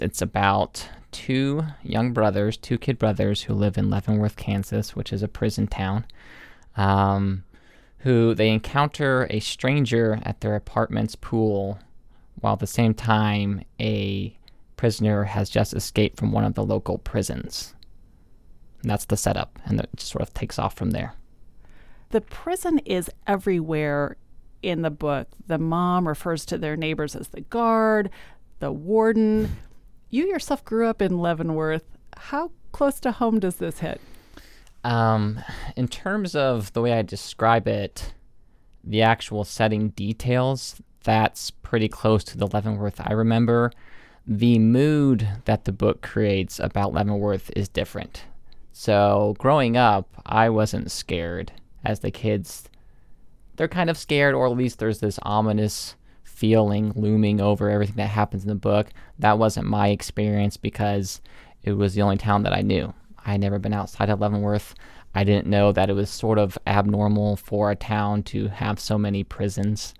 It's about two kid brothers who live in Leavenworth, Kansas, which is a prison town, who they encounter a stranger at their apartment's pool, while at the same time a prisoner has just escaped from one of the local prisons. And that's the setup, and it just sort of takes off from there. The prison is everywhere in the book. The mom refers to their neighbors as the guard, the warden. You yourself grew up in Leavenworth. How close to home does this hit? In terms of the way I describe it, the actual setting details, that's pretty close to the Leavenworth I remember. The mood that the book creates about Leavenworth is different. So growing up, I wasn't scared. As the kids, they're kind of scared, or at least there's this ominous feeling looming over everything that happens in the book. That wasn't my experience because it was the only town that I knew. I had never been outside of Leavenworth. I didn't know that it was sort of abnormal for a town to have so many prisons.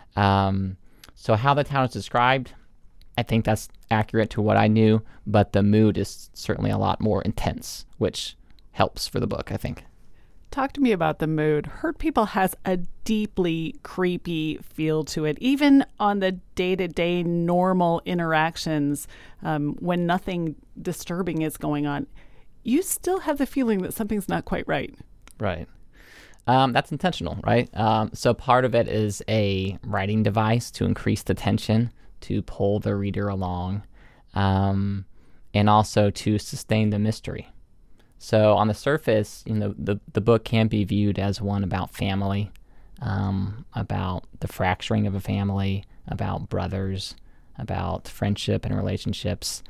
So how the town is described, I think that's accurate to what I knew, but the mood is certainly a lot more intense, which helps for the book, I think. Talk to me about the mood. Herd People has a deeply creepy feel to it, even on the day-to-day normal interactions when nothing disturbing is going on. You still have the feeling that something's not quite right. Right. That's intentional, right? So part of it is a writing device to increase the tension, to pull the reader along, and also to sustain the mystery. So on the surface, the book can be viewed as one about family, about the fracturing of a family, about brothers, about friendship and relationships.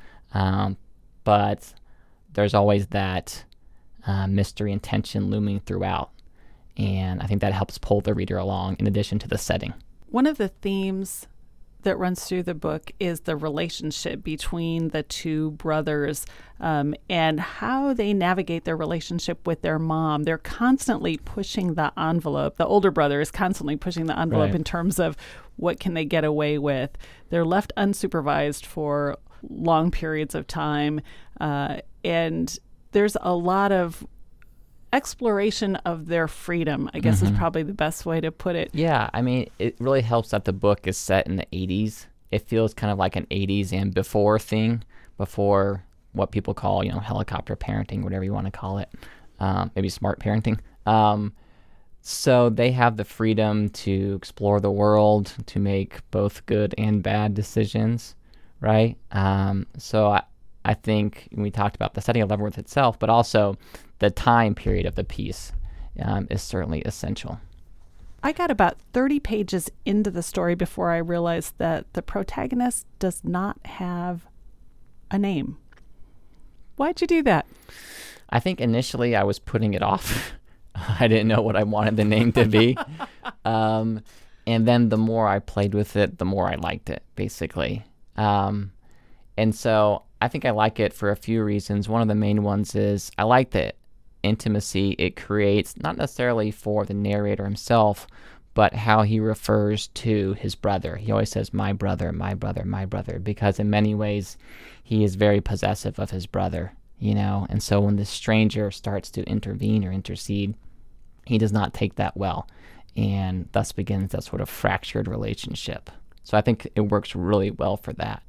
But there's always that mystery and tension looming throughout. And I think that helps pull the reader along in addition to the setting. One of the themes that runs through the book is the relationship between the two brothers and how they navigate their relationship with their mom. They're constantly pushing the envelope. The older brother is constantly pushing the envelope Right. in terms of what can they get away with. They're left unsupervised for long periods of time. And there's a lot of exploration of their freedom, I guess is probably the best way to put it. Yeah, I mean, it really helps that the book is set in the 80s. It feels kind of like an 80s and before thing, before what people call, helicopter parenting, whatever you want to call it, maybe smart parenting. So they have the freedom to explore the world, to make both good and bad decisions, right? So I think we talked about the setting of Leavenworth itself, but also the time period of the piece is certainly essential. I got about 30 pages into the story before I realized that the protagonist does not have a name. Why'd you do that? I think initially I was putting it off. I didn't know what I wanted the name to be. And then the more I played with it, the more I liked it, basically. And so I think I like it for a few reasons. One of the main ones is I like the intimacy it creates, not necessarily for the narrator himself, but how he refers to his brother. He always says, my brother, my brother, my brother, because in many ways he is very possessive of his brother, and so when the stranger starts to intervene or intercede, he does not take that well, and thus begins that sort of fractured relationship. So I think it works really well for that.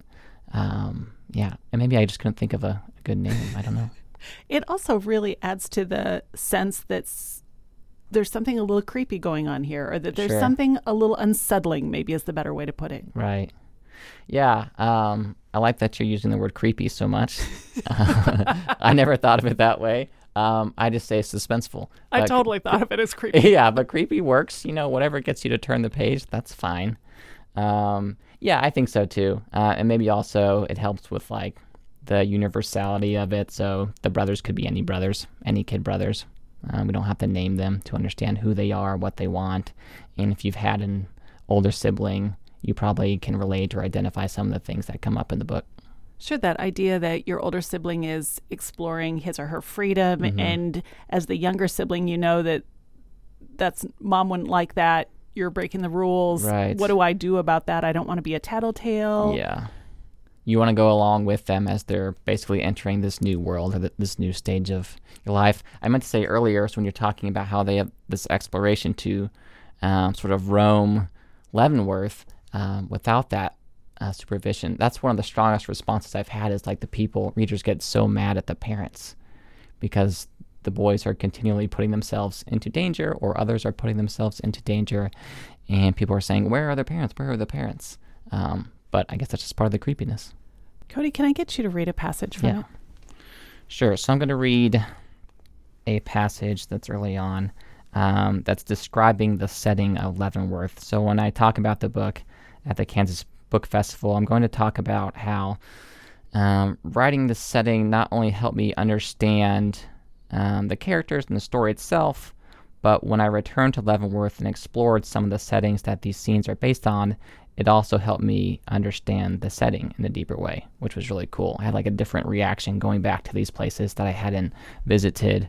And maybe I just couldn't think of a good name. I don't know. It also really adds to the sense that there's something a little creepy going on here, or that there's Sure. something a little unsettling, maybe is the better way to put it. Right. Yeah. I like that you're using the word creepy so much. I never thought of it that way. I just say suspenseful. I But totally thought of it as creepy. Yeah, but creepy works. Whatever gets you to turn the page, that's fine. Yeah, I think so too. And maybe also it helps with like the universality of it. So the brothers could be any brothers, any kid brothers. We don't have to name them to understand who they are, what they want. And if you've had an older sibling, you probably can relate or identify some of the things that come up in the book. Sure, that idea that your older sibling is exploring his or her freedom, and as the younger sibling, that's mom wouldn't like that. You're breaking the rules. Right. What do I do about that? I don't want to be a tattletale. Yeah. you want to go along with them as they're basically entering this new world, or this new stage of your life. I meant to say earlier, so when you're talking about how they have this exploration to sort of roam Leavenworth without that supervision, that's one of the strongest responses I've had, is like readers get so mad at the parents because the boys are continually putting themselves into danger, or others are putting themselves into danger, and people are saying, where are the parents? Where are the parents? But I guess that's just part of the creepiness. Cody, can I get you to read a passage from it? Sure. So I'm going to read a passage that's early on that's describing the setting of Leavenworth. So when I talk about the book at the Kansas Book Festival, I'm going to talk about how writing the setting not only helped me understand the characters and the story itself, but when I returned to Leavenworth and explored some of the settings that these scenes are based on, it also helped me understand the setting in a deeper way, which was really cool. I had like a different reaction going back to these places that I hadn't visited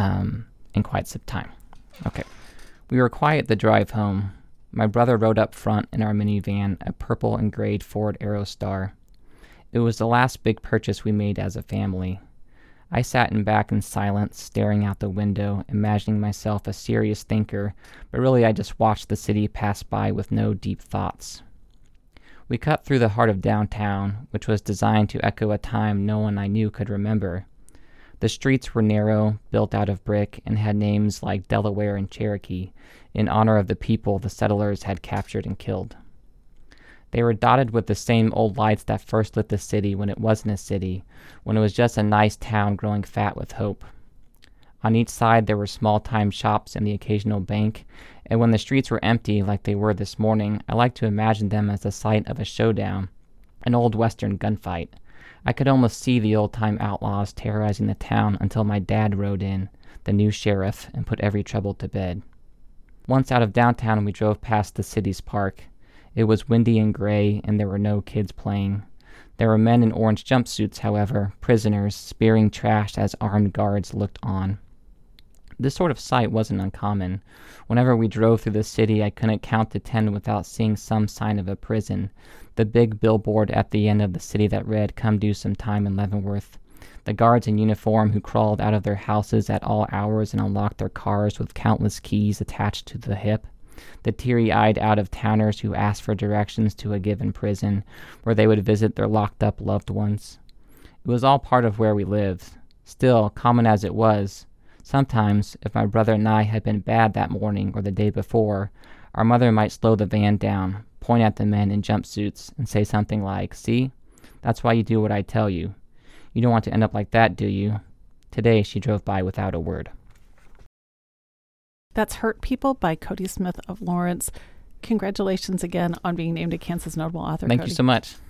in quite some time. Okay. We were quiet the drive home. My brother rode up front in our minivan, a purple and grayed Ford Aerostar. It was the last big purchase we made as a family. I sat in back in silence, staring out the window, imagining myself a serious thinker, but really I just watched the city pass by with no deep thoughts. We cut through the heart of downtown, which was designed to echo a time no one I knew could remember. The streets were narrow, built out of brick, and had names like Delaware and Cherokee, in honor of the people the settlers had captured and killed. They were dotted with the same old lights that first lit the city when it wasn't a city, when it was just a nice town growing fat with hope. On each side there were small-time shops and the occasional bank, and when the streets were empty like they were this morning, I liked to imagine them as the site of a showdown, an old western gunfight. I could almost see the old-time outlaws terrorizing the town until my dad rode in, the new sheriff, and put every trouble to bed. Once out of downtown, we drove past the city's park. It was windy and gray, and there were no kids playing. There were men in orange jumpsuits, however, prisoners, spearing trash as armed guards looked on. This sort of sight wasn't uncommon. Whenever we drove through the city, I couldn't count to 10 without seeing some sign of a prison. The big billboard at the end of the city that read, "Come do some time in Leavenworth." The guards in uniform who crawled out of their houses at all hours and unlocked their cars with countless keys attached to the hip. The teary-eyed out-of-towners who asked for directions to a given prison, where they would visit their locked-up loved ones. It was all part of where we lived. Still, common as it was, sometimes, if my brother and I had been bad that morning or the day before, our mother might slow the van down, point at the men in jumpsuits, and say something like, "See? That's why you do what I tell you. You don't want to end up like that, do you?" Today, she drove by without a word. That's Hurt People by Cody Smith of Lawrence. Congratulations again on being named a Kansas Notable Author, Thank Cody. you so much.